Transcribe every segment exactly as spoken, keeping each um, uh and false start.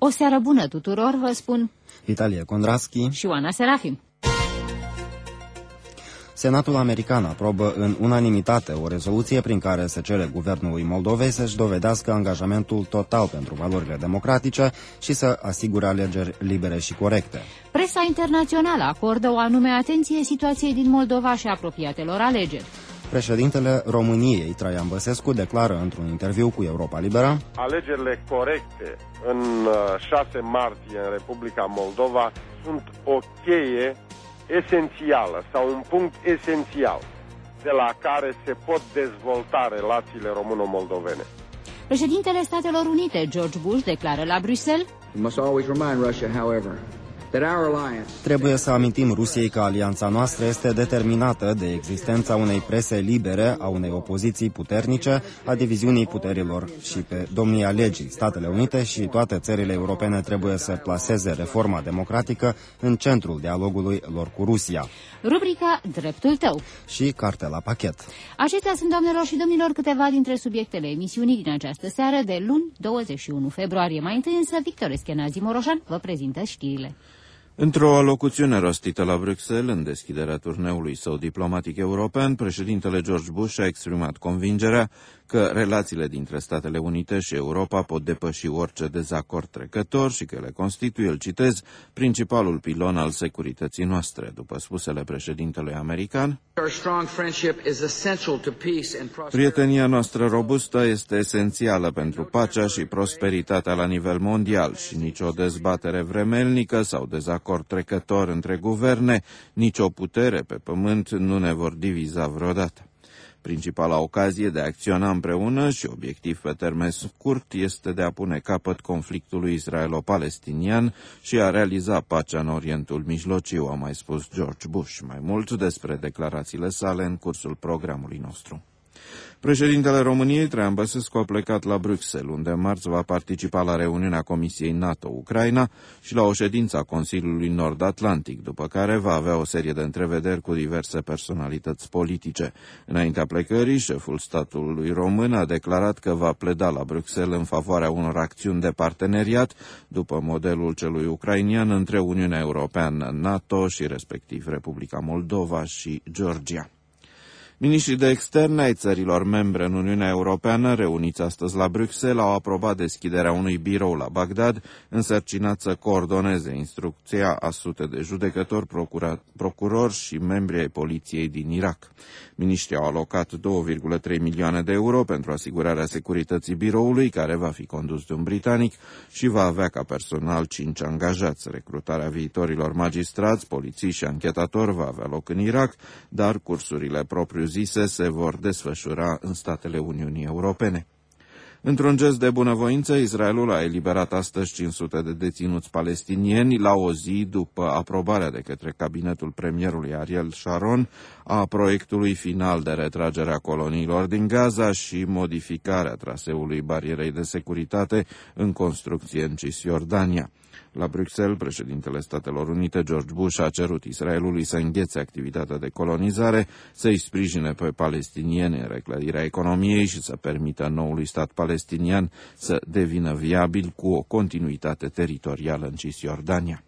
O seară bună tuturor, vă spun Vitalie Kondraski și Oana Serafim. Senatul american aprobă în unanimitate o rezoluție prin care se cere guvernului Moldovei să-și dovedească angajamentul total pentru valorile democratice și să asigure alegeri libere și corecte. Presa internațională acordă o anume atenție situației din Moldova și apropiatelor alegeri. Președintele României, Traian Băsescu, declară într-un interviu cu Europa Liberă: alegerile corecte în șase martie în Republica Moldova sunt o cheie esențială sau un punct esențial de la care se pot dezvolta relațiile româno-moldovene. Președintele Statelor Unite, George Bush, declară la Bruxelles: trebuie să amintim Rusiei că alianța noastră este determinată de existența unei prese libere, a unei opoziții puternice, a diviziunii puterilor și pe domnia legii. Statele Unite și toate țările europene trebuie să plaseze reforma democratică în centrul dialogului lor cu Rusia. Rubrica Dreptul tău și carte la pachet. Acestea sunt, doamnelor și domnilor, câteva dintre subiectele emisiunii din această seară de luni, douăzeci și unu februarie. Mai întâi însă, Victor Eschenazi Moroșan vă prezintă știrile. Într-o alocuțiune rostită la Bruxelles, în deschiderea turneului său diplomatic european, președintele George Bush a exprimat convingerea că relațiile dintre Statele Unite și Europa pot depăși orice dezacord trecător și că le constituie, îl citez, principalul pilon al securității noastre. După spusele președintelui american, prietenia noastră robustă este esențială pentru pacea și prosperitatea la nivel mondial și nicio dezbatere vremelnică sau dezacord trecător între guverne, nicio putere pe pământ nu ne vor diviza vreodată. Principala ocazie de a acționa împreună și obiectiv pe termen scurt este de a pune capăt conflictului israelo-palestinian și a realiza pacea în Orientul Mijlociu, a mai spus George Bush. Mai mult despre declarațiile sale în cursul programului nostru. Președintele României, Traian Băsescu, a plecat la Bruxelles, unde în marți va participa la reuniunea Comisiei NATO-Ucraina și la o ședință a Consiliului Nord-Atlantic, după care va avea o serie de întrevederi cu diverse personalități politice. Înaintea plecării, șeful statului român a declarat că va pleda la Bruxelles în favoarea unor acțiuni de parteneriat, după modelul celui ucrainian, între Uniunea Europeană, NATO și respectiv Republica Moldova și Georgia. Miniștrii de externe ai țărilor membre în Uniunea Europeană, reuniți astăzi la Bruxelles, au aprobat deschiderea unui birou la Bagdad, însărcinat să coordoneze instrucția a sute de judecători, procurori și membri ai poliției din Irak. Miniștrii au alocat două virgulă trei milioane de euro pentru asigurarea securității biroului, care va fi condus de un britanic și va avea ca personal cinci angajați. Recrutarea viitorilor magistrați, polițiști și anchetatori va avea loc în Irak, dar cursurile propriu-zise se vor desfășura în statele Uniunii Europene. Într-un gest de bunăvoință, Israelul a eliberat astăzi cinci sute de deținuți palestinieni la o zi după aprobarea de către cabinetul premierului Ariel Sharon a proiectului final de retragere a coloniilor din Gaza și modificarea traseului barierei de securitate în construcție în Cisjordania. La Bruxelles, președintele Statelor Unite, George Bush, a cerut Israelului să înghețe activitatea de colonizare, să-i sprijine pe palestinieni în reclădirea economiei și să permită noului stat palestinian să devină viabil cu o continuitate teritorială în Cisjordania.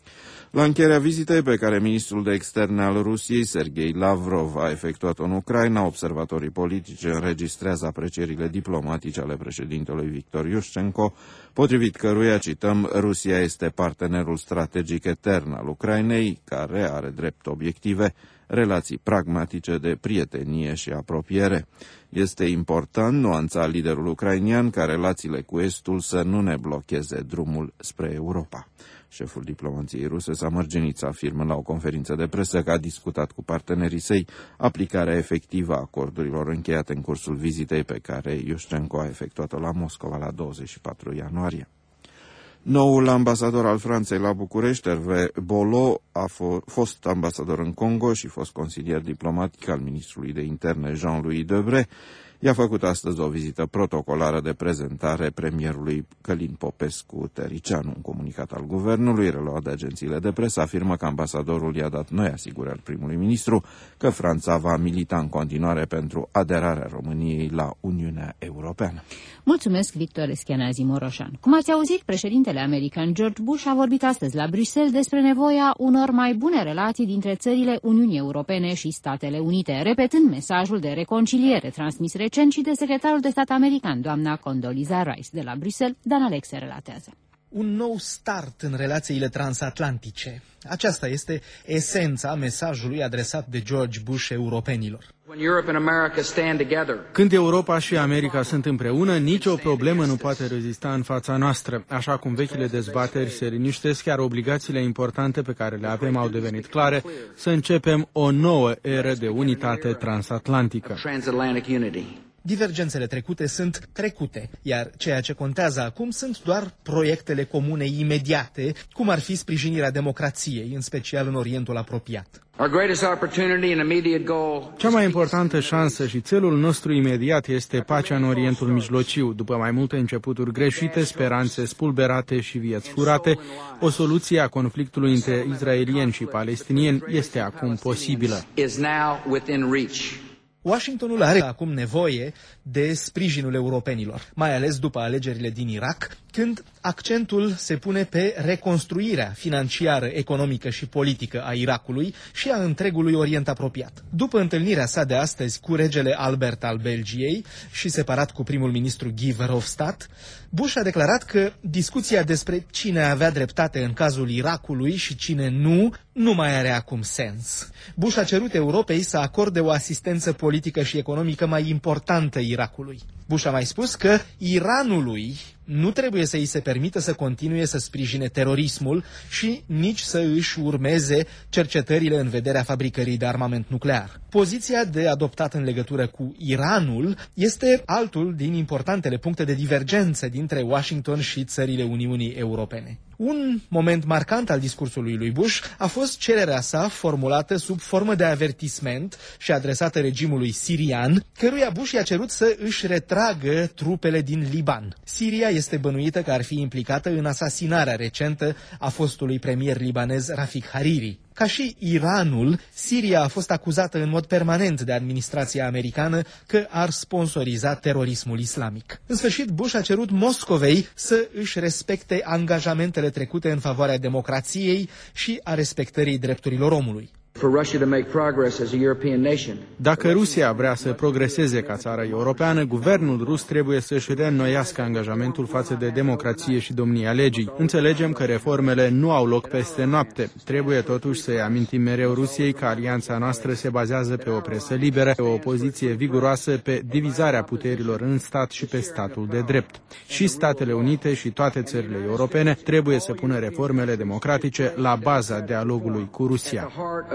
La încheierea vizitei pe care ministrul de externe al Rusiei, Sergei Lavrov, a efectuat-o în Ucraina, observatorii politici înregistrează aprecierile diplomatice ale președintelui Victor Iușcenko, potrivit căruia, cităm, Rusia este partenerul strategic etern al Ucrainei, care are drept obiective relații pragmatice de prietenie și apropiere. Este important, nuanța liderul ucrainian, ca relațiile cu Estul să nu ne blocheze drumul spre Europa. Șeful diplomației ruse s-a mărginit să afirmă la o conferință de presă că a discutat cu partenerii săi aplicarea efectivă a acordurilor încheiate în cursul vizitei pe care Iușcenko a efectuat-o la Moscova la douăzeci și patru ianuarie. Noul ambasador al Franței la București, Hervé Bollot, a fost ambasador în Congo și fost consilier diplomatic al ministrului de interne Jean-Louis Debré, i-a făcut astăzi o vizită protocolară de prezentare premierului Călin Popescu-Tăricianu. Un comunicat al guvernului, reluat de agențiile de presă, afirmă că ambasadorul i-a dat noi asigurări primului ministru că Franța va milita în continuare pentru aderarea României la Uniunea Europeană. Mulțumesc, Victor Escheanazi Moroșan. Cum ați auzit, președintele american George Bush a vorbit astăzi la Bruxelles despre nevoia unor mai bune relații dintre țările Uniunii Europene și Statele Unite, repetând mesajul de reconciliere transmis recent și de secretarul de stat american, doamna Condoleezza Rice. De la Bruxelles, Dan Alexe relatează. Un nou start în relațiile transatlantice. Aceasta este esența mesajului adresat de George Bush europenilor. Când Europa și America sunt împreună, nicio problemă nu poate rezista în fața noastră. Așa cum vechile dezbateri se liniștesc, chiar obligațiile importante pe care le avem au devenit clare, să începem o nouă eră de unitate transatlantică. Divergențele trecute sunt trecute, iar ceea ce contează acum sunt doar proiectele comune imediate, cum ar fi sprijinirea democrației, în special în Orientul apropiat. Cea mai importantă șansă și țelul nostru imediat este pacea în Orientul Mijlociu. După mai multe începuturi greșite, speranțe spulberate și vieți furate, o soluție a conflictului între israelieni și palestinieni este acum posibilă. Washingtonul are acum nevoie de sprijinul europenilor, mai ales după alegerile din Irak, când accentul se pune pe reconstruirea financiară, economică și politică a Irakului și a întregului Orient apropiat. După întâlnirea sa de astăzi cu regele Albert al Belgiei și separat cu primul ministru Guy Verhofstadt, Bush a declarat că discuția despre cine avea dreptate în cazul Irakului și cine nu, nu mai are acum sens. Bush a cerut Europei să acorde o asistență politică și economică mai importantă Irakului. Bush a mai spus că Iranului nu trebuie să îi se permită să continue să sprijine terorismul și nici să își urmeze cercetările în vederea fabricării de armament nuclear. Poziția de adoptat în legătură cu Iranul este altul din importantele puncte de divergență dintre Washington și țările Uniunii Europene. Un moment marcant al discursului lui Bush a fost cererea sa formulată sub formă de avertisment și adresată regimului sirian, căruia Bush i-a cerut să își retragă trupele din Liban. Siria este bănuită că ar fi implicată în asasinarea recentă a fostului premier libanez Rafik Hariri. Ca și Iranul, Siria a fost acuzată în mod permanent de administrația americană că ar sponsoriza terorismul islamic. În sfârșit, Bush a cerut Moscovei să își respecte angajamentele trecute în favoarea democrației și a respectării drepturilor omului. Dacă Rusia vrea să progreseze ca țară europeană, guvernul rus trebuie să-și reînnoiască angajamentul față de democrație și domnia legii. Înțelegem că reformele nu au loc peste noapte. Trebuie totuși să-i amintim mereu Rusiei că alianța noastră se bazează pe o presă liberă, pe o opoziție viguroasă, pe divizarea puterilor în stat și pe statul de drept. Și Statele Unite și toate țările europene trebuie să pună reformele democratice la baza dialogului cu Rusia.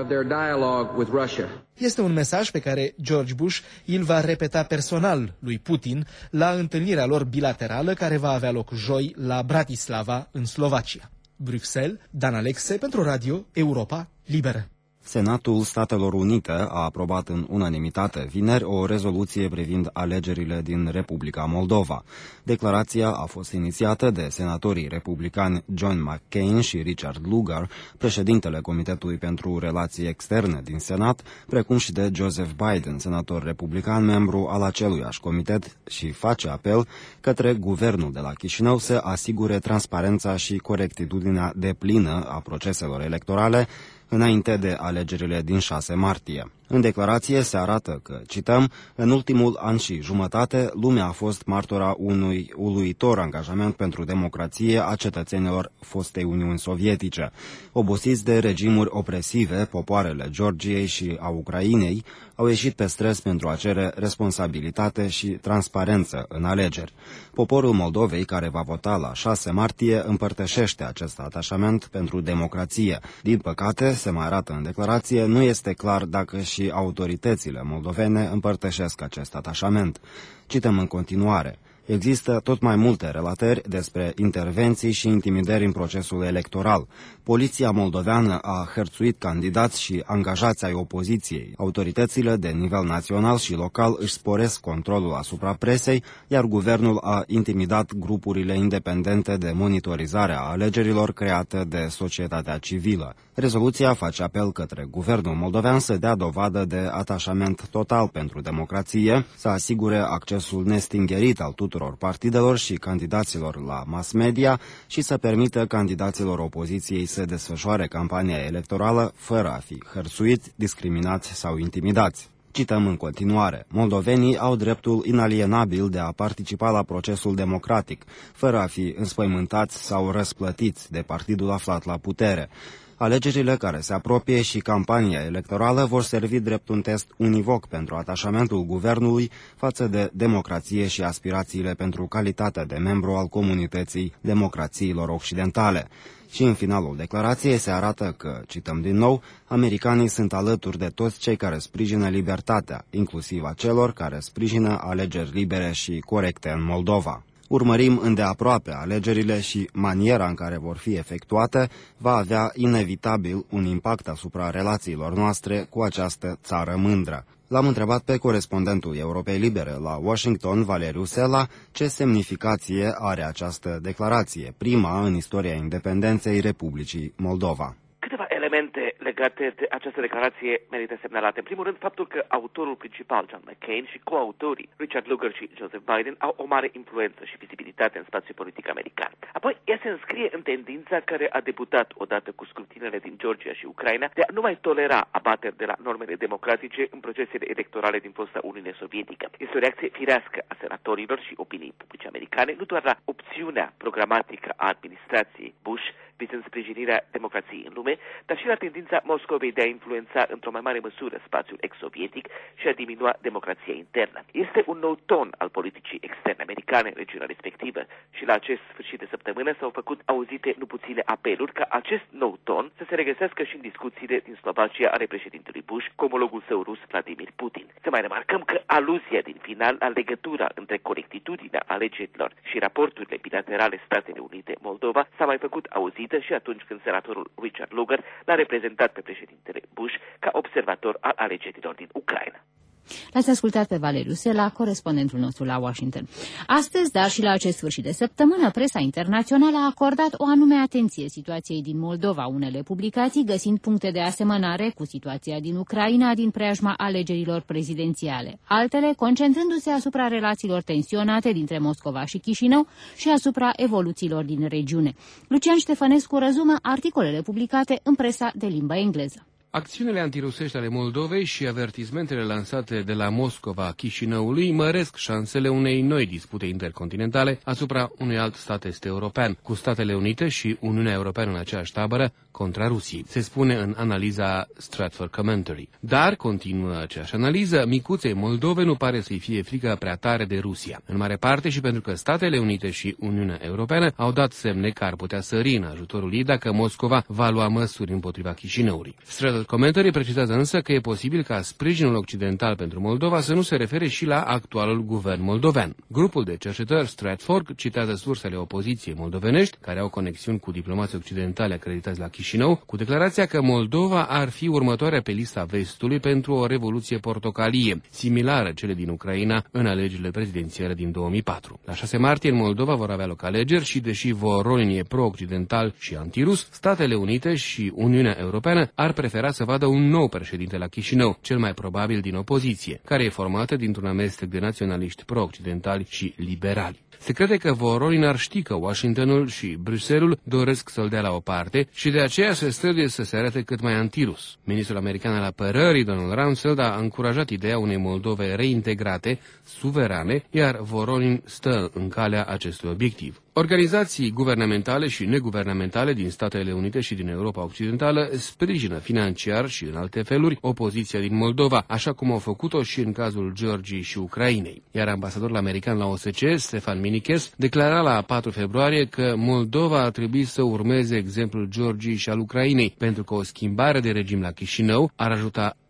Este un mesaj pe care George Bush îl va repeta personal lui Putin la întâlnirea lor bilaterală care va avea loc joi la Bratislava, în Slovacia. Bruxelles, Dan Alexe pentru Radio Europa Liberă. Senatul Statelor Unite a aprobat în unanimitate vineri o rezoluție privind alegerile din Republica Moldova. Declarația a fost inițiată de senatorii republicani John McCain și Richard Lugar, președintele Comitetului pentru Relații Externe din Senat, precum și de Joseph Biden, senator republican, membru al aceluiași comitet, și face apel către guvernul de la Chișinău să asigure transparența și corectitudinea deplină a proceselor electorale înainte de alegerile din șase martie. În declarație se arată că, cităm, în ultimul an și jumătate, lumea a fost martora unui uluitor angajament pentru democrație a cetățenilor fostei Uniuni Sovietice. Obosiți de regimuri opresive, popoarele Georgiei și a Ucrainei au ieșit pe străzi pentru a cere responsabilitate și transparență în alegeri. Poporul Moldovei, care va vota la șase martie, împărtășește acest atașament pentru democrație. Din păcate, se mai arată în declarație, nu este clar dacă și autoritățile moldovene împărtășesc acest atașament. Cităm în continuare. Există tot mai multe relatări despre intervenții și intimidări în procesul electoral. Poliția moldoveană a hărțuit candidați și angajați ai opoziției. Autoritățile de nivel național și local își sporesc controlul asupra presei, iar guvernul a intimidat grupurile independente de monitorizare a alegerilor create de societatea civilă. Rezoluția face apel către guvernul moldovean să dea dovadă de atașament total pentru democrație, să asigure accesul nestingerit al tuturor partidelor și candidaților la mass media și să permită candidaților opoziției să desfășoare campania electorală fără a fi hărțuiți, discriminați sau intimidați. Cităm în continuare, moldovenii au dreptul inalienabil de a participa la procesul democratic, fără a fi înspăimântați sau răsplătiți de partidul aflat la putere. Alegerile care se apropie și campania electorală vor servi drept un test univoc pentru atașamentul guvernului față de democrație și aspirațiile pentru calitatea de membru al comunității democrațiilor occidentale. Și în finalul declarației se arată că, cităm din nou, americanii sunt alături de toți cei care sprijină libertatea, inclusiv a celor care sprijină alegeri libere și corecte în Moldova. Urmărim îndeaproape alegerile și maniera în care vor fi efectuate va avea inevitabil un impact asupra relațiilor noastre cu această țară mândră. L-am întrebat pe corespondentul Europei Libere la Washington, Valeriu Sela, ce semnificație are această declarație, prima în istoria independenței Republicii Moldova. Câteva elemente legate de această declarație merită semnalate. În primul rând, faptul că autorul principal, John McCain, și coautorii, Richard Lugar și Joseph Biden, au o mare influență și vizibilitate în spațiul politic american. Apoi, ea se înscrie în tendința care a debutat odată cu scrutinele din Georgia și Ucraina de a nu mai tolera abateri de la normele democratice în procesele electorale din fosta Uniune Sovietică. Este o reacție firească a senatorilor și opinii publice americane, nu doar la opțiunea programatică a administrației Bush vizând sprijinirea democrației în lume, dar și la tendința Moscovei de a influența într-o mai mare măsură spațiul ex-sovietic și a diminua democrația internă. Este un nou ton al politicii externe americane în regiunea respectivă și la acest sfârșit de săptămână s-au făcut auzite nu puține apeluri ca acest nou ton să se regăsească și în discuțiile din Slovacia ale președintelui Bush cu omologul său rus Vladimir Putin. Să mai remarcăm că aluzia din final la legătura între corectitudinea alegerilor și raporturile bilaterale Statele Unite-Moldova s-a mai făcut auzit și atunci când senatorul Richard Lugar l-a reprezentat pe președintele Bush ca observator al alegerilor din Ucraina. L-ați ascultat pe Valeriu Sela, corespondentul nostru la Washington. Astăzi, dar și la acest sfârșit de săptămână, presa internațională a acordat o anume atenție situației din Moldova, unele publicații găsind puncte de asemănare cu situația din Ucraina din preajma alegerilor prezidențiale, altele concentrându-se asupra relațiilor tensionate dintre Moscova și Chișinău și asupra evoluțiilor din regiune. Lucian Ștefănescu rezumă articolele publicate în presa de limba engleză. Acțiunile antirusești ale Moldovei și avertismentele lansate de la Moscova Chișinăului măresc șansele unei noi dispute intercontinentale asupra unui alt stat est european, cu Statele Unite și Uniunea Europeană în aceeași tabără contra Rusiei. Se spune în analiza Stratford Commentary. Dar, continuă aceeași analiză, micuței Moldove nu pare să-i fie frică prea tare de Rusia. În mare parte și pentru că Statele Unite și Uniunea Europeană au dat semne că ar putea sări în ajutorul ei dacă Moscova va lua măsuri împotriva Chișinăului. Stratford Commentary precizează însă că e posibil ca sprijinul occidental pentru Moldova să nu se refere și la actualul guvern moldovean. Grupul de cercetări Stratford citează sursele opoziției moldovenești, care au conexiuni cu diplomații occidentali acreditați la Chișinău, cu declarația că Moldova ar fi următoarea pe lista vestului pentru o revoluție portocalie, similară cele din Ucraina în alegerile prezidențiale din două mii patru. La șase martie în Moldova vor avea loc alegeri și, deși Voronin e pro-occidental și antirus, Statele Unite și Uniunea Europeană ar prefera să vadă un nou președinte la Chișinău, cel mai probabil din opoziție, care e formată dintr-un amestec de naționaliști pro-occidentali și liberali. Se crede că Voronin ar ști că Washingtonul și Bruxelles doresc să-l dea la o parte și de aceea se străduie să se arate cât mai antirus. Ministrul american al apărării, Donald Rumsfeld, a încurajat ideea unei Moldove reintegrate, suverane, iar Voronin stă în calea acestui obiectiv. Organizații guvernamentale și neguvernamentale din Statele Unite și din Europa Occidentală sprijină financiar și în alte feluri opoziția din Moldova, așa cum au făcut-o și în cazul Georgiei și Ucrainei. Iar ambasadorul american la O S C E, Stefan Miniches, declara la patru februarie că Moldova ar trebui să urmeze exemplul Georgiei și al Ucrainei, pentru că o schimbare de regim la Chișinău ar ajuta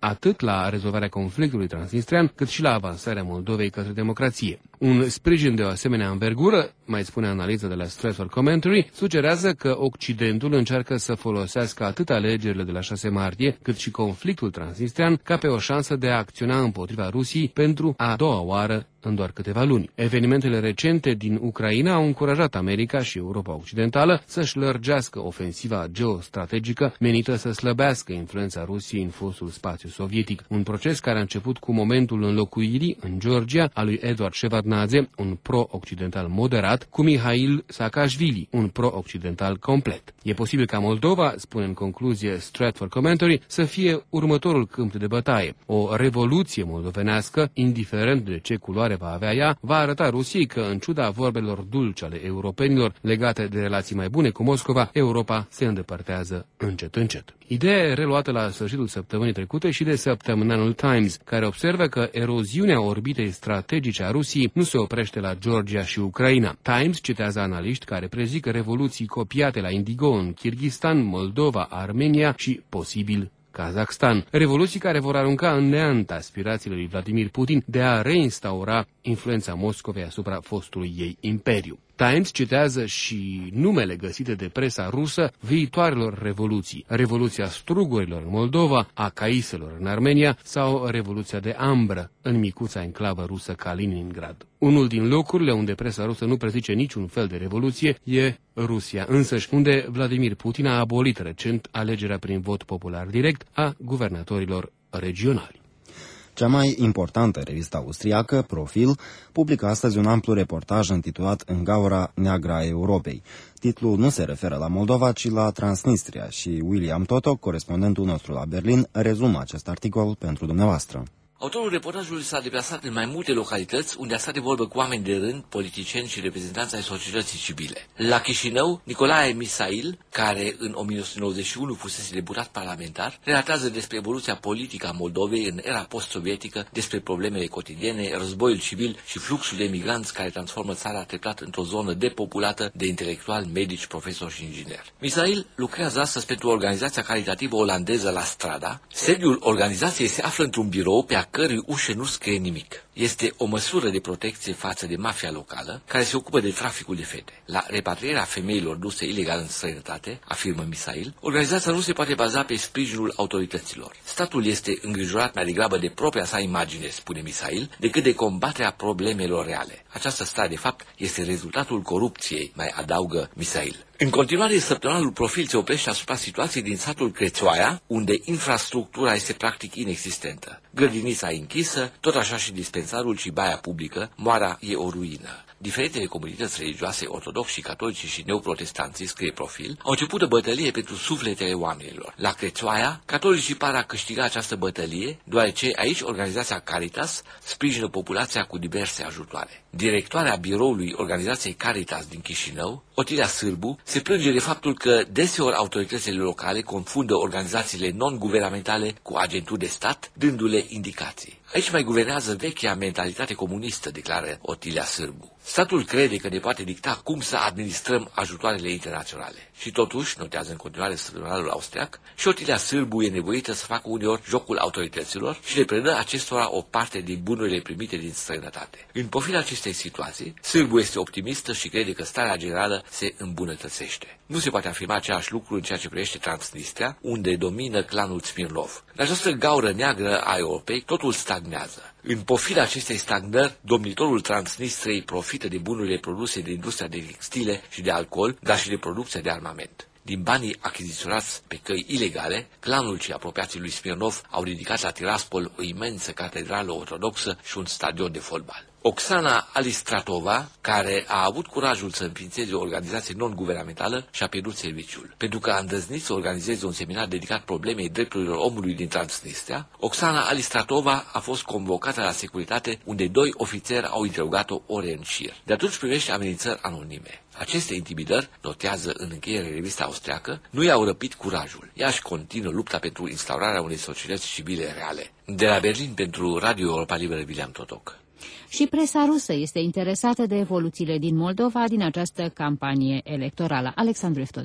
atât la rezolvarea conflictului transnistrian, cât și la avansarea Moldovei către democrație. Un sprijin de o asemenea învergură, mai spune analiza de la Stratford Commentary, sugerează că Occidentul încearcă să folosească atât alegerile de la șase martie, cât și conflictul transnistrian ca pe o șansă de a acționa împotriva Rusiei pentru a doua oară în doar câteva luni. Evenimentele recente din Ucraina au încurajat America și Europa Occidentală să-și lărgească ofensiva geostrategică menită să slăbească influența Rusiei în fostul spațiu sovietic, un proces care a început cu momentul înlocuirii în Georgia a lui Eduard Shevardnadze, un pro-occidental moderat, cu Mihail Saakashvili, un pro-occidental complet. E posibil ca Moldova, spune în concluzie Stratford Commentary, să fie următorul câmp de bătaie. O revoluție moldovenească, indiferent de ce culoare va avea ea, va arăta Rusiei că, în ciuda vorbelor dulci ale europenilor legate de relații mai bune cu Moscova, Europa se îndepărtează încet încet. Ideea e reluată la sfârșitul săptămânii trecute și de săptămânalul Times, care observă că eroziunea orbitei strategice a Rusiei nu se oprește la Georgia și Ucraina. Times citează analiști care prezic revoluții copiate la Indigo în Kirghistan, Moldova, Armenia și, posibil, Kazakhstan. Revoluții care vor arunca în neant aspirațiile lui Vladimir Putin de a reinstaura influența Moscovei asupra fostului ei imperiu. Times citează și numele găsite de presa rusă viitoarelor revoluții. Revoluția strugurilor în Moldova, a caiselor în Armenia sau Revoluția de ambră în micuța enclavă rusă Kaliningrad. Unul din locurile unde presa rusă nu prezice niciun fel de revoluție e Rusia însăși, unde Vladimir Putin a abolit recent alegerea prin vot popular direct a guvernatorilor regionali. Cea mai importantă revistă austriacă, Profil, publică astăzi un amplu reportaj intitulat În gaura neagră a Europei. Titlul nu se referă la Moldova, ci la Transnistria și William Totok, corespondentul nostru la Berlin, rezumă acest articol pentru dumneavoastră. Autorul reportajului s-a deplasat în mai multe localități unde a stat de vorbă cu oameni de rând, politicieni și reprezentanți ai societății civile. La Chișinău, Nicolae Misail, care în o mie nouă sute nouăzeci și unu fusese deputat parlamentar, relatează despre evoluția politică a Moldovei în era post-sovietică, despre problemele cotidiene, războiul civil și fluxul de migranți care transformă țara treptat într-o zonă depopulată de intelectuali, medici, profesori și ingineri. Misail lucrează astăzi pentru organizația caritativă olandeză La Strada. Sediul organizației se află într-un birou pe a cărui ușe nu scrie nimic. Este o măsură de protecție față de mafia locală, care se ocupă de traficul de fete. La repatrierea femeilor duse ilegal în străinătate, afirmă Misail, organizația nu se poate baza pe sprijinul autorităților. Statul este îngrijorat mai degrabă de propria sa imagine, spune Misail, decât de combaterea problemelor reale. Această stare, de fapt, este rezultatul corupției, mai adaugă Misail. În continuare, săptămânalul Profil se oprește asupra situației din satul Crețoaia, unde infrastructura este practic inexistentă. Grădinița e închisă, tot așa și dispensarul și baia publică, moara e o ruină. Diferitele comunități religioase ortodoxi și catolici și neoprotestanții, scrie Profil, au început o bătălie pentru sufletele oamenilor. La Crețoaia, catolicii par a câștiga această bătălie, deoarece aici organizația Caritas sprijină populația cu diverse ajutoare. Directoarea biroului organizației Caritas din Chișinău, Otilia Sârbu, se plânge de faptul că deseori autoritățile locale confundă organizațiile non-guvernamentale cu agenturi de stat, dându-le indicații. Aici mai guvernează vechea mentalitate comunistă, declară Otilia Sârbu. Statul crede că ne poate dicta cum să administrăm ajutoarele internaționale. Și totuși, notează în continuare săptămânalul austriac, și Otilia Sârbu e nevoită să facă uneori jocul autorităților și le predă acestora o parte din bunurile primite din străinătate. În pofida acestei situații, Sârbu este optimistă și crede că starea generală se îmbunătățește. Nu se poate afirma același lucru în ceea ce privește Transnistria, unde domină clanul Smirnov. În această gaură neagră a Europei, totul stagnează. În pofida acestei stagnări, domnitorul Transnistriei profită de bunurile produse de industria de textile și de alcool, dar și de producția de armament. Din banii achiziționați pe căi ilegale, clanul și apropiații lui Smirnov au ridicat la Tiraspol o imensă catedrală ortodoxă și un stadion de fotbal. Oksana Alistratova, care a avut curajul să înființeze o organizație non-guvernamentală, și-a pierdut serviciul. Pentru că a îndrăznit să organizeze un seminar dedicat problemei drepturilor omului din Transnistria, Oksana Alistratova a fost convocată la securitate, unde doi ofițeri au interogat-o ore în șir. De atunci primește amenințări anonime. Aceste intimidări, notează în încheiere revista austriacă, nu i-au răpit curajul. Ea își continuă lupta pentru instaurarea unei societăți civile reale. De la Berlin, pentru Radio Europa Liberă, William Totok. Și presa rusă este interesată de evoluțiile din Moldova din această campanie electorală. Alexandru Eftode.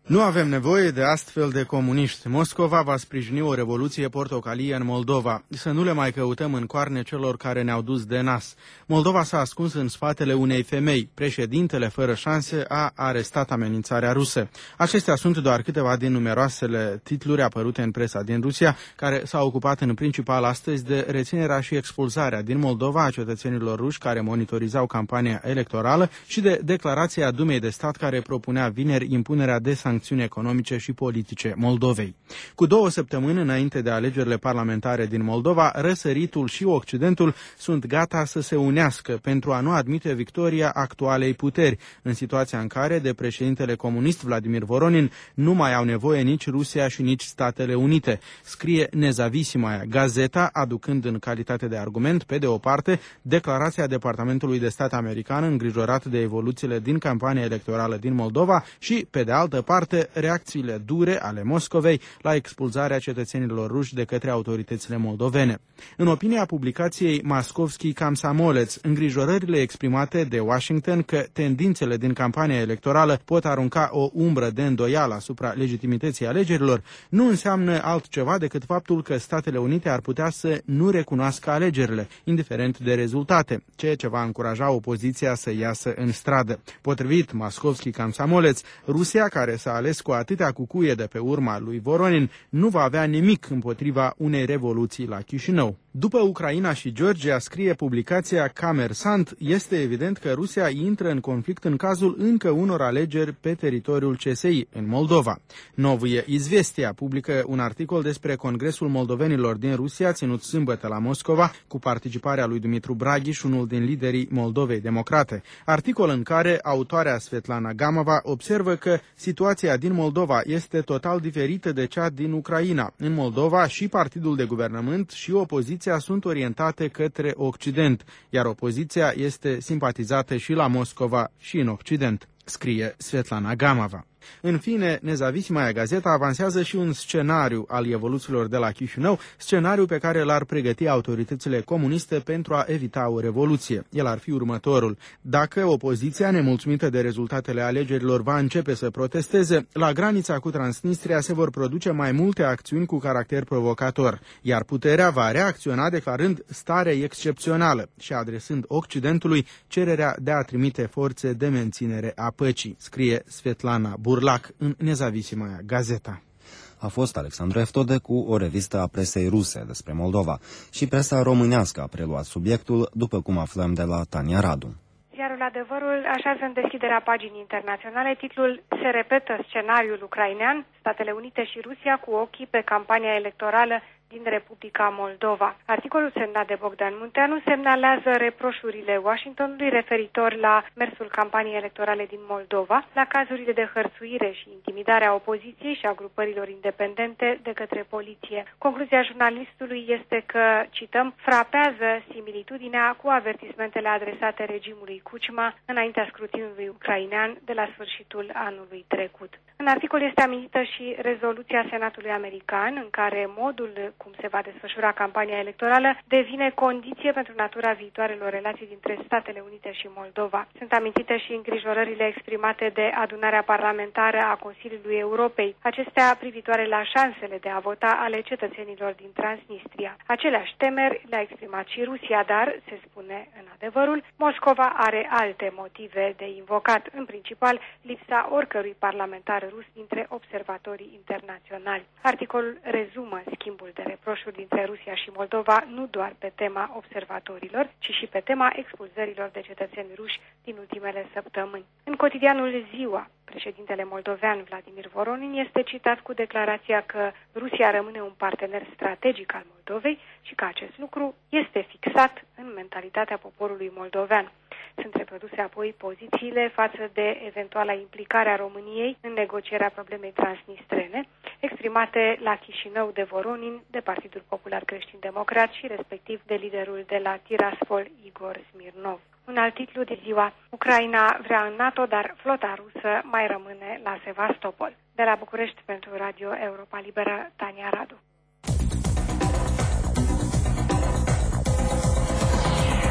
Nu avem nevoie de astfel de comuniști. Moscova va sprijini o revoluție portocalie în Moldova. Să nu le mai căutăm în coarne celor care ne-au dus de nas. Moldova s-a ascuns în spatele unei femei. Președintele, fără șanse, a arestat amenințarea rusă. Acestea sunt doar câteva din numeroasele titluri apărute în presa din Rusia, care s-au ocupat în principal astăzi de reținerea și expulzarea din Moldova a cetățenilor ruși care monitorizau campania electorală și de declarația Dumei de Stat care propunea vineri impunerea de sancțiuni economice și politice Moldovei. Cu două săptămâni înainte de alegerile parlamentare din Moldova, răsăritul și Occidentul sunt gata să se unească pentru a nu admite victoria actualei puteri, în situația în care de președintele comunist Vladimir Voronin nu mai au nevoie nici Rusia și nici Statele Unite, scrie Nezavisimaya Gazeta, aducând în calitate de argument, pe de o parte, declarația Departamentului de Stat american îngrijorat de evoluțiile din campania electorală din Moldova și, pe de altă parte, reacțiile dure ale Moscovei la expulzarea cetățenilor ruși de către autoritățile moldovene. În opinia publicației Maskovski Komsomolets, îngrijorările exprimate de Washington că tendințele din campania electorală pot arunca o umbră de îndoială asupra legitimității alegerilor nu înseamnă altceva decât faptul că Statele Unite ar putea să nu recunoască alegerile, indiferent de rezultate, ceea ce va încuraja opoziția să iasă în stradă. Potrivit Maskovski Komsomolets, Rusia, care s-a ales cu atâtea cucuie de pe urma lui Voronin, nu va avea nimic împotriva unei revoluții la Chișinău. După Ucraina și Georgia, scrie publicația Comersant, este evident că Rusia intră în conflict în cazul încă unor alegeri pe teritoriul C S I în Moldova. Novie Izvestia publică un articol despre Congresul Moldovenilor din Rusia, ținut sâmbătă la Moscova, cu participarea lui Dumitru Braghiș, unul din liderii Moldovei Democrate. Articol în care autoarea Svetlana Gamova observă că situația din Moldova este total diferită de cea din Ucraina. În Moldova și partidul de guvernământ și opoziția sunt orientate către Occident, iar opoziția este simpatizată și la Moscova și în Occident, scrie Svetlana Gamova. În fine, Nezavisimaya Gazeta avansează și un scenariu al evoluțiilor de la Chișinău, scenariu pe care l-ar pregăti autoritățile comuniste pentru a evita o revoluție. El ar fi următorul. Dacă opoziția, nemulțumită de rezultatele alegerilor, va începe să protesteze, la granița cu Transnistria se vor produce mai multe acțiuni cu caracter provocator, iar puterea va reacționa declarând stare excepțională și adresând Occidentului cererea de a trimite forțe de menținere a păcii, scrie Svetlana Burlac în Nezavisimaya Gazeta. A fost Alexandru Eftode cu o revistă a presei ruse despre Moldova și presa românească a preluat subiectul, după cum aflăm de la Tania Radu. Ziarul Adevărul așează în deschiderea paginii internaționale titlul Se repetă scenariul ucrainean, Statele Unite și Rusia cu ochii pe campania electorală din Republica Moldova. Articolul semnat de Bogdan Munteanu semnalează reproșurile Washingtonului referitor la mersul campaniei electorale din Moldova, la cazurile de hărțuire și intimidare a opoziției și a grupărilor independente de către poliție. Concluzia jurnalistului este că, cităm, frapează similitudinea cu avertismentele adresate regimului Kuchma înaintea scrutinului ucrainean de la sfârșitul anului trecut. În articol este amintită și rezoluția Senatului American, în care modul cum se va desfășura campania electorală devine condiție pentru natura viitoarelor relații dintre Statele Unite și Moldova. Sunt amintite și îngrijorările exprimate de adunarea parlamentară a Consiliului Europei, acestea privitoare la șansele de a vota ale cetățenilor din Transnistria. Aceleași temeri le-a exprimat și Rusia, dar, se spune în Adevărul, Moscova are alte motive de invocat, în principal lipsa oricărui parlamentar rus dintre observatorii internaționali. Articolul rezumă schimbul de reproșuri dintre Rusia și Moldova nu doar pe tema observatorilor, ci și pe tema expulzărilor de cetățeni ruși din ultimele săptămâni. În cotidianul Ziua, președintele moldovean Vladimir Voronin este citat cu declarația că Rusia rămâne un partener strategic al Moldovei și că acest lucru este fixat în mentalitatea poporului moldovean. Sunt reproduse apoi pozițiile față de eventuala implicare a României în negocierea problemei transnistrene, exprimate la Chișinău de Voronin, de Partidul Popular Creștin-Democrat și respectiv de liderul de la Tiraspol, Igor Smirnov. Un alt titlu de ziua: Ucraina vrea în NATO, dar flota rusă mai rămâne la Sevastopol. De la București pentru Radio Europa Liberă, Tania Radu.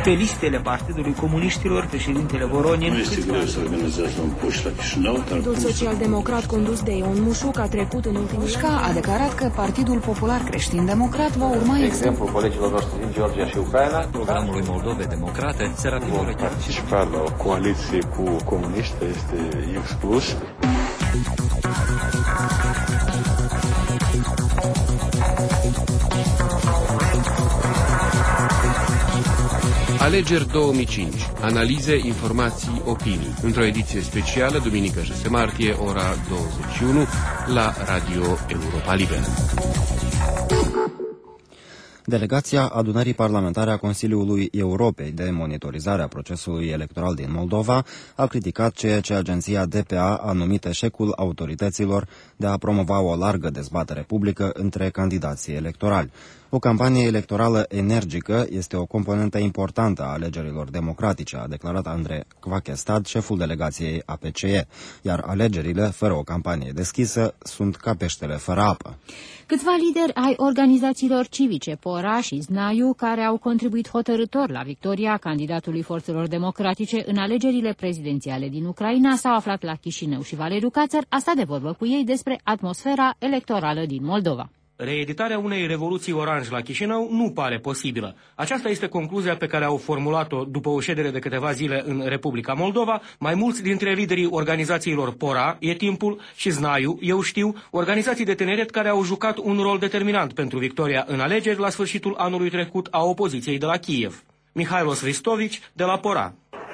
pe listele Partidului Comuniștilor președintele Voronin. Nu este greu să organizează un puș la Chișinău. Partidul social-democrat condus de Ion Mușuc a trecut în ultimul Mușca a declarat că Partidul Popular Creștin-Democrat va urma exemplul colegilor noștri din Georgia și Ucraina. Programului Moldove Democrate se Vom participa la o coaliție cu comuniști, este exclus. Alegeri două mii cinci. Analize, informații, opinii. Într-o ediție specială, duminică șase martie, ora douăzeci și unu, la Radio Europa Liberă. Delegația Adunării Parlamentare a Consiliului Europei de monitorizare a procesului electoral din Moldova a criticat ceea ce agenția D P A a numit eșecul autorităților de a promova o largă dezbatere publică între candidații electorali. O campanie electorală energică este o componentă importantă a alegerilor democratice, a declarat Andrei Kvakestad, șeful delegației A P C E, iar alegerile, fără o campanie deschisă, sunt ca peștele fără apă. Câțiva lideri ai organizațiilor civice, Pora și Znaiu, care au contribuit hotărâtor la victoria candidatului forțelor democratice în alegerile prezidențiale din Ucraina, s-au aflat la Chișinău și Valeriu Cațăr a stat de vorbă cu ei despre atmosfera electorală din Moldova. Reeditarea unei revoluții oranj la Chișinău nu pare posibilă. Aceasta este concluzia pe care au formulat-o după o ședere de câteva zile în Republica Moldova mai mulți dintre liderii organizațiilor Pora, E Timpul și Znaiu, Eu Știu, organizații de tineret care au jucat un rol determinant pentru victoria în alegeri la sfârșitul anului trecut a opoziției de la Kiev. Mihailos Ristovici, de la Pora.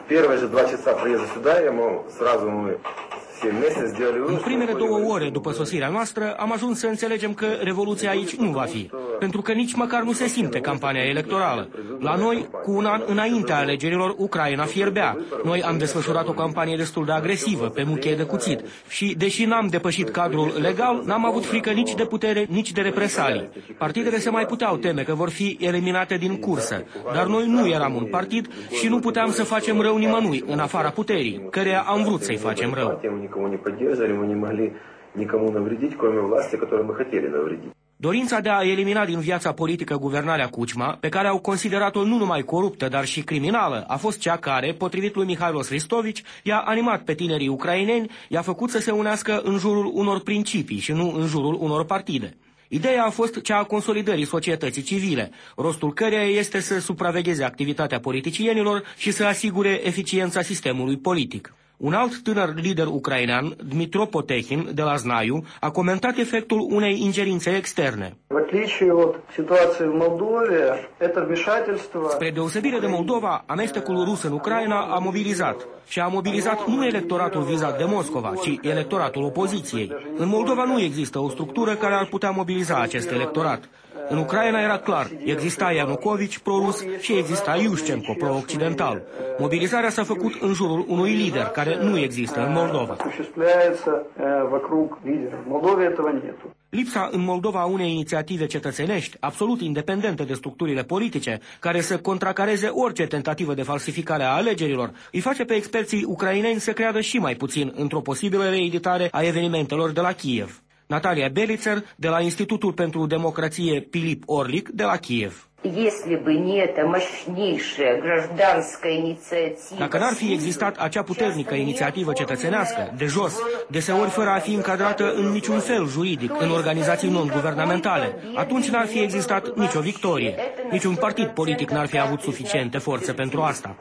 În primele două ore după sosirea noastră am ajuns să înțelegem că revoluția aici nu va fi, pentru că nici măcar nu se simte campania electorală. La noi, cu un an înaintea alegerilor, Ucraina fierbea. Noi am desfășurat o campanie destul de agresivă, pe muchie de cuțit, și deși n-am depășit cadrul legal, n-am avut frică nici de putere, nici de represalii. Partidele se mai puteau teme că vor fi eliminate din cursă, dar noi nu eram un partid și nu puteam să facem rău nimănui, în afara puterii, căreia am vrut să-i facem rău. Никого не поддерживали, мы не могли никому навредить, кроме власти, которой мы хотели навредить. Dorința de a elimina din viața politică guvernarea Kuchma, pe care au considerat-o nu numai coruptă, dar și criminală, a fost cea care, potrivit lui Mihailos Ristovici, i-a animat pe tinerii ucraineni, i-a făcut să se unească în jurul unor principii și nu în jurul unor partide. Ideea a fost cea a consolidării societății civile, rostul căreia este să supravegheze activitatea politicienilor și să asigure eficiența sistemului politic. Un alt tânăr lider ucrainean, Dmitro Potehin, de la Znaiu, a comentat efectul unei ingerințe externe. Spre deosebire de Moldova, amestecul rus în Ucraina a mobilizat. Și a mobilizat nu electoratul vizat de Moscova, ci electoratul opoziției. În Moldova nu există o structură care ar putea mobiliza acest electorat. În Ucraina era clar, exista Ianucovici pro-rus și exista Iușcenco pro-occidental. Mobilizarea s-a făcut în jurul unui lider care nu există în Moldova. Lipsa în Moldova unei inițiative cetățenești, absolut independente de structurile politice, care să contracareze orice tentativă de falsificare a alegerilor, îi face pe experții ucraineni să creadă și mai puțin într-o posibilă reeditare a evenimentelor de la Kiev. Natalia Belitzer, de la Institutul pentru Democrație Pilip Orlik, de la Kiev. Dacă n-ar fi existat acea puternică inițiativă cetățenească, de jos, deseori fără a fi încadrată în niciun fel juridic în organizații non-guvernamentale, atunci n-ar fi existat nicio victorie. Niciun partid politic n-ar fi avut suficiente forțe pentru asta.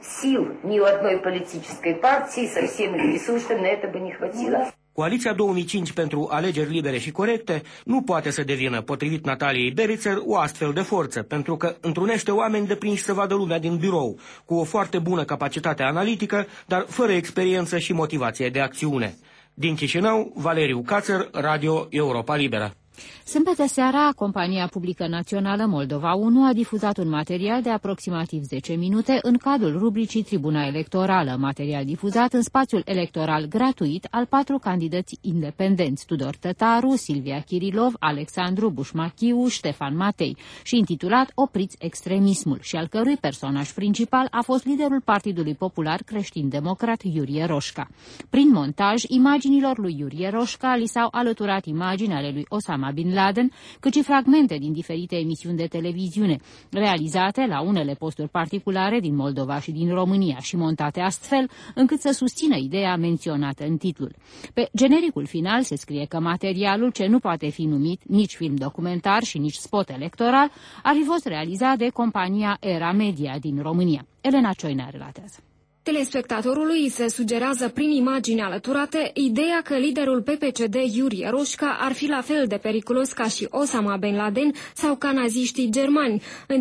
Coaliția două mii cinci pentru alegeri libere și corecte nu poate să devină, potrivit Nataliei Belitzer, o astfel de forță, pentru că întrunește oameni deprinși să vadă lumea din birou, cu o foarte bună capacitate analitică, dar fără experiență și motivație de acțiune. Din Chișinău, Valeriu Cațăr, Radio Europa Liberă. Sâmbătă seara, Compania Publică Națională Moldova unu a difuzat un material de aproximativ zece minute în cadrul rubricii Tribuna Electorală, material difuzat în spațiul electoral gratuit al patru candidați independenți, Tudor Tătaru, Silvia Kirilov, Alexandru Bușmachiu, Ștefan Matei, și intitulat Opriți extremismul, și al cărui personaj principal a fost liderul Partidului Popular Creștin-Democrat Iurie Roșca. Prin montaj, imaginilor lui Iurie Roșca li s-au alăturat imagini ale lui Osama Bin Laden. Laden, cât și fragmente din diferite emisiuni de televiziune, realizate la unele posturi particulare din Moldova și din România și montate astfel încât să susțină ideea menționată în titlul. Pe genericul final se scrie că materialul, ce nu poate fi numit nici film documentar și nici spot electoral, ar fi fost realizat de compania Era Media din România. Elena Cioina relatează. Telespectatorului se sugerează prin imagini alăturate ideea că liderul P P C D Iurie Roșca ar fi la fel de periculos ca și Osama Ben Laden sau ca naziștii germani.